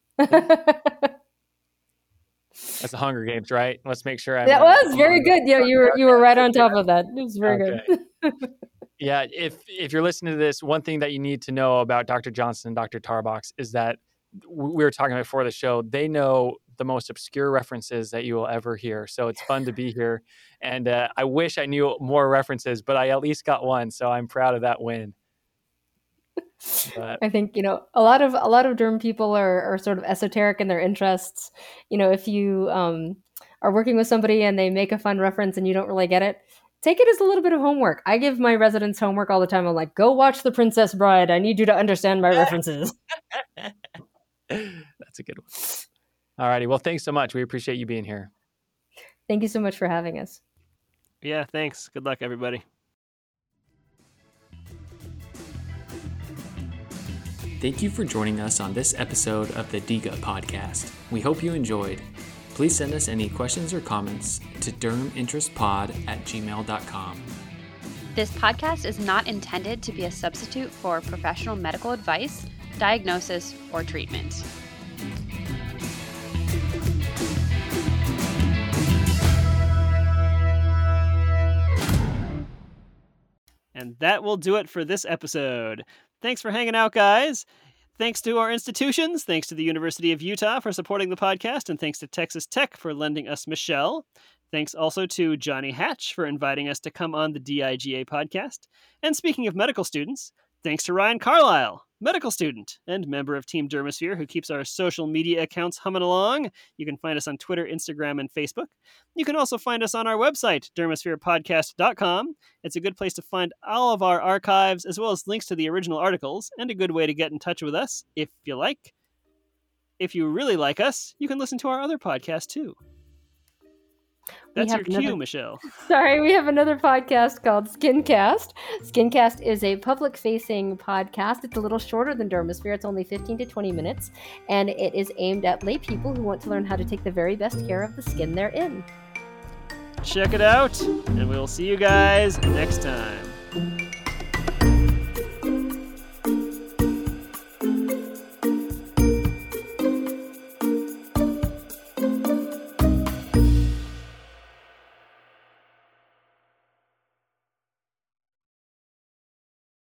That's the Hunger Games, right? Let's make sure I. That was very good. Yeah, you were you were right on top of that. It was very Okay. good. Yeah, if if you're listening to this, one thing that you need to know about Doctor Johnson and Doctor Tarbox is that we were talking about before the show. They know the most obscure references that you will ever hear. So it's fun to be here. And uh, I wish I knew more references, but I at least got one. So I'm proud of that win. But I think, you know, a lot of a lot of derm people are, are sort of esoteric in their interests. You know, if you um, are working with somebody and they make a fun reference and you don't really get it, take it as a little bit of homework. I give my residents homework all the time. I'm like, go watch The Princess Bride. I need you to understand my references. That's a good one. All righty. Well, thanks so much. We appreciate you being here. Thank you so much for having us. Yeah, thanks. Good luck, everybody. Thank you for joining us on this episode of the D I G A podcast. We hope you enjoyed. Please send us any questions or comments to derminterestpod at gmail dot com. This podcast is not intended to be a substitute for professional medical advice, diagnosis, or treatment. And that will do it for this episode. Thanks for hanging out, guys. Thanks to our institutions. Thanks to the University of Utah for supporting the podcast. And thanks to Texas Tech for lending us Michelle. Thanks also to Johnny Hatch for inviting us to come on the D I G A podcast. And speaking of medical students, thanks to Ryan Carlisle, medical student and member of Team Dermosphere, who keeps our social media accounts humming along. You can find us on Twitter, Instagram, and Facebook. You can also find us on our website, dermosphere podcast dot com. It's a good place to find all of our archives, as well as links to the original articles, and a good way to get in touch with us, if you like. If you really like us, you can listen to our other podcast, too. That's your cue, another... Michelle. Sorry, we have another podcast called Skincast. Skincast is a public-facing podcast. It's a little shorter than Dermosphere. It's only fifteen to twenty minutes, and it is aimed at lay people who want to learn how to take the very best care of the skin they're in. Check it out, and we'll see you guys next time.